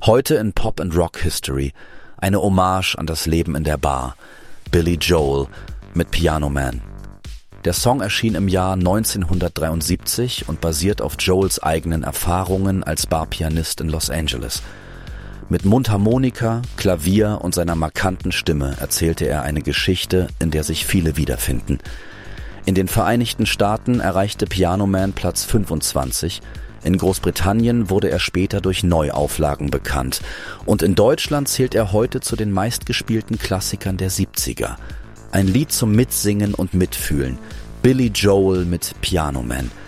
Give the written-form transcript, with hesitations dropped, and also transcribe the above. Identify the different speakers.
Speaker 1: Heute in Pop and Rock History eine Hommage an das Leben in der Bar. Billy Joel mit Piano Man. Der Song erschien im Jahr 1973 und basiert auf Joels eigenen Erfahrungen als Barpianist in Los Angeles. Mit Mundharmonika, Klavier und seiner markanten Stimme erzählte er eine Geschichte, in der sich viele wiederfinden. In den Vereinigten Staaten erreichte Piano Man Platz 25, in Großbritannien wurde er später durch Neuauflagen bekannt und in Deutschland zählt er heute zu den meistgespielten Klassikern der 70er. Ein Lied zum Mitsingen und Mitfühlen, Billy Joel mit Piano Man.